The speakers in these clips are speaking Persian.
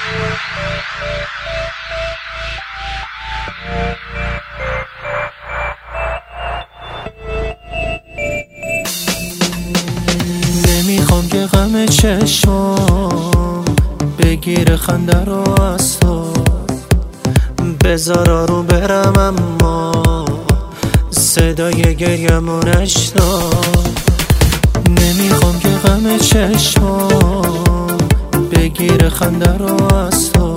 نمیخوام که غم چشم بگیر خنده رو از تو، بذار رو برم اما صدای گریه‌مو نشنو. نمیخوام که غم چشم بگیر خنده رو از تو،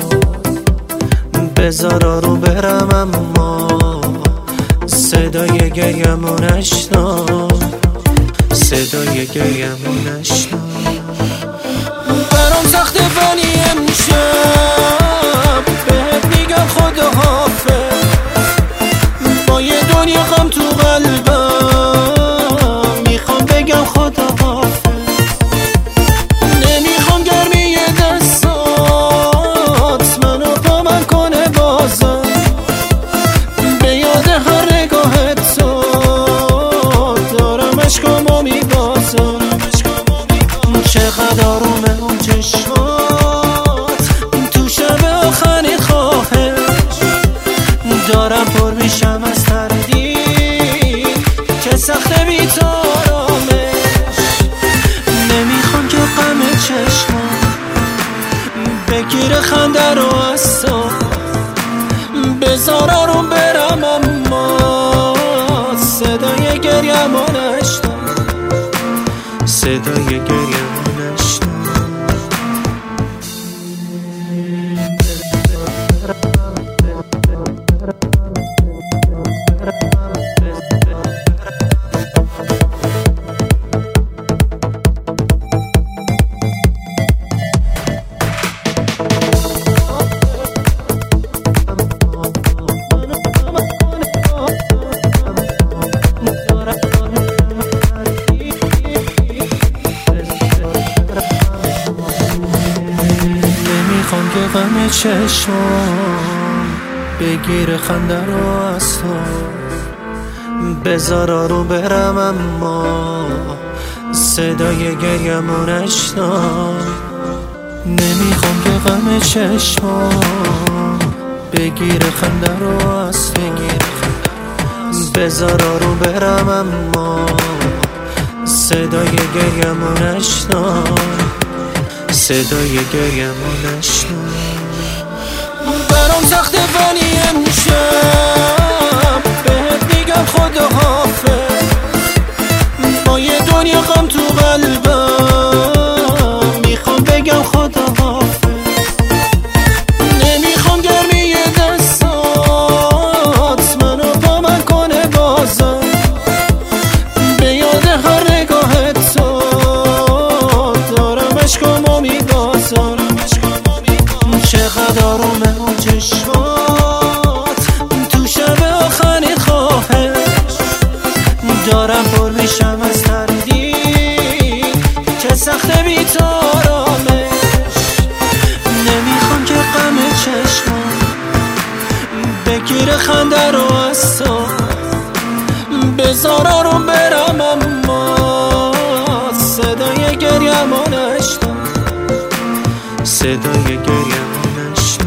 بذار رو برم اما صدای گریه‌مو نشنو، صدای گریه‌مو نشنو. برام سخته ولی امشب بهت میگم خداحافظ، با یه دنیا غم تو قلبم میخوام بگم خداحافظ. نمیخوام گرمی دستات منو با من کنه بازم، به یاد هر نگاه تو دارم عشقامو میبازم. چقدر آرومه اون چشمات تو شب آخرین خواهش، دارم پر میشم از تردید که سخته بی تو آرامش. نمیخوام که غم چشمات بگیر خنده رو از تو، بذار آروم برم اما صدای گریه‌مو نشنو، صدای گریه‌مو نشنو. نمیخوام که غم چشم بگیر خنده رو از تو، بذار رو برم اما صدای گریه‌مو نشنو. نمیخوام که غم چشم بگیر خنده رو از تو، بذار رو برم اما صدای گریه‌مو نشنو، صدای گریه‌مو نشنو. برام سخته ولی امشب بهت میگم خداحافظ، با یه دنیا غم تو قلبم میخوام بگم خداحافظ. نمیخوام گرمی دستات منو با من کنه بازم، به یاد هر نگاه تو دارم عشقامو میبازم. چقدر آرومه اون چشمات تو شب آخرین خواهش، دارم پر میشم از تردید که سخته بی تو آرامش. نمیخوام که غم چشمات بگیر خنده رو از تو، بذار آروم برم اما صدای گریه‌مو نشنو، صدای گریه‌مو نشنو.